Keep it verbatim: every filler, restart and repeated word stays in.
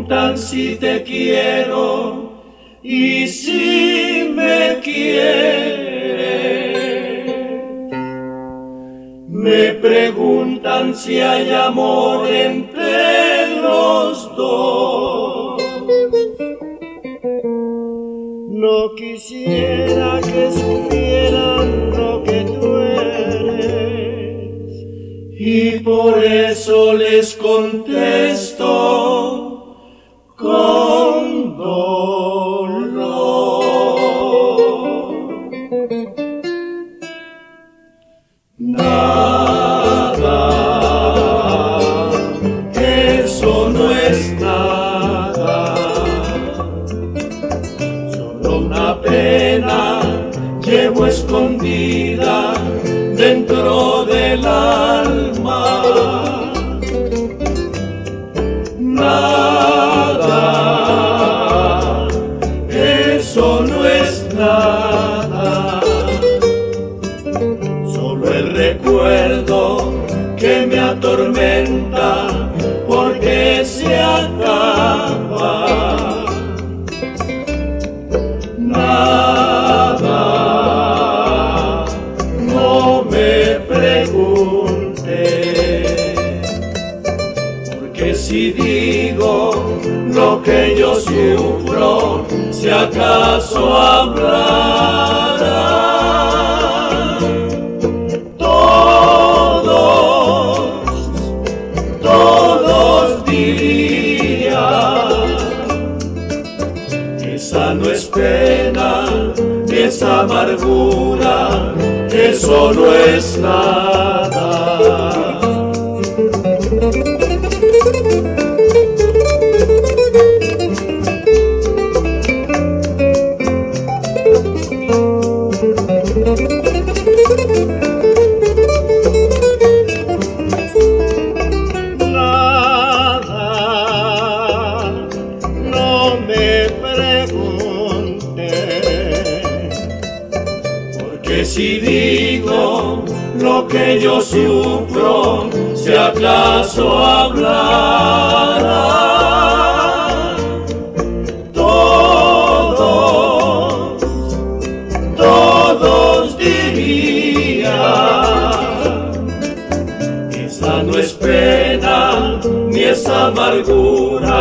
preguntan si te quiero y si me quieres. Me preguntan si hay amor entre los dos. No quisiera que supieran lo que tú eres, y por eso les contesto con dolor. Nada, eso no es nada, solo una pena llevo escondida dentro del alma. Nada, eso no es nada, solo el recuerdo que me atormenta porque se acaba. Nada, no me preguntes, porque si digo lo que yo sufro, si acaso hablará, todos, todos dirían, esa no es pena, ni esa amargura, eso no es nada. Nada, no me preguntes, porque si digo lo que yo sufro, si acaso hablará, todos, todos dirían, esa no es pena, ni esa amargura,